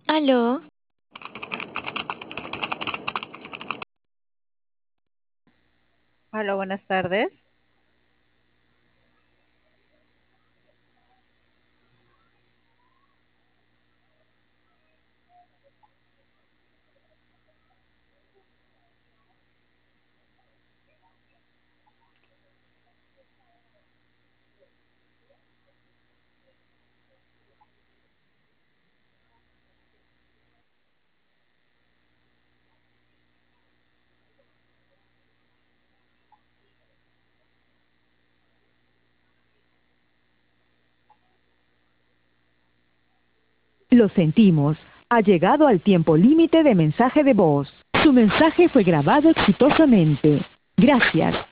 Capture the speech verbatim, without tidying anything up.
Aló, Hola, buenas tardes. Lo sentimos. Ha llegado al tiempo límite de mensaje de voz. Su mensaje fue grabado exitosamente. Gracias.